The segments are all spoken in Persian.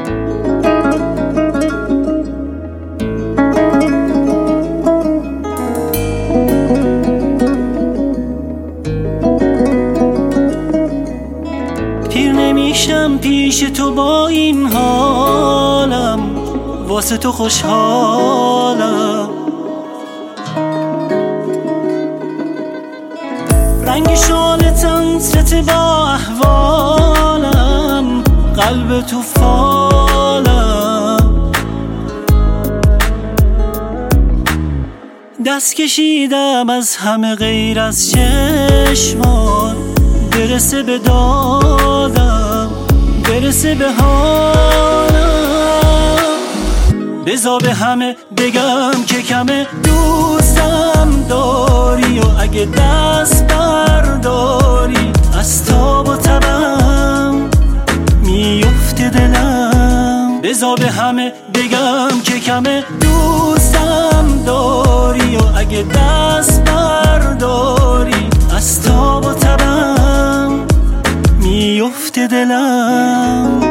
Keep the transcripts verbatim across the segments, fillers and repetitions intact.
پیر نمیشم پیش تو با این حالم، واسه تو خوشحالم. رنگ شالت انترت با احوالم، قلب تو فالم. دست کشیدم از همه غیر از چشمان، برسه به دادم، برسه به حالم. بذار به همه بگم که کمه دوستم داری، و اگه دست برداری از تاب و تبم میفته دلم. بذار به همه بگم که کمه دوستم داری، و اگه دست برداری از تاب و تبم میفته دلم.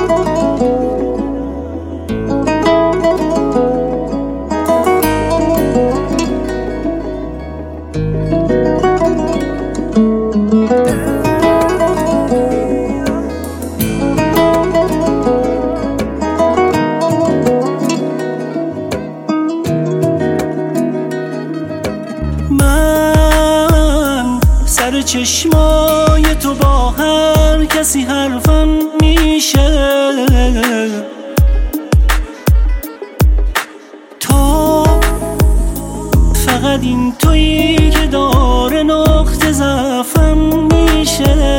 من سر چشمای تو با هر کسی حرفم میشه، تو فقط این تویی که داره نقطه ضعفم میشه.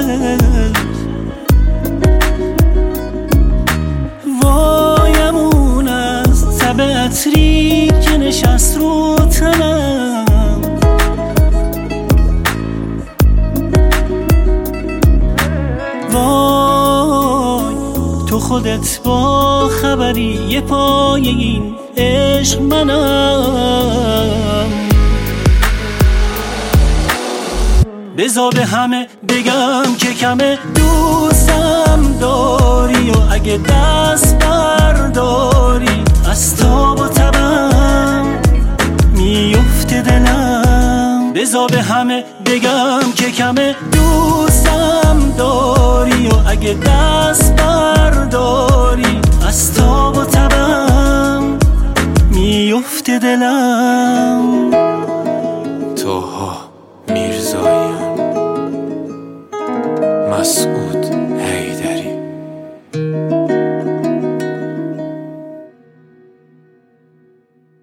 وایمون از تب عطری که نشست رو تنم، وای تو خودت با خبری یه پای این عشق منم. بذار به همه بگم که کمه دوستم داری، و اگه دست برداری از تاب و تبم میفته دلم. بذار به همه بگم که کمه دوستم داری، و اگه دست برداری از تاب و تبم میفته دلم. طه میرزاییان، مسعود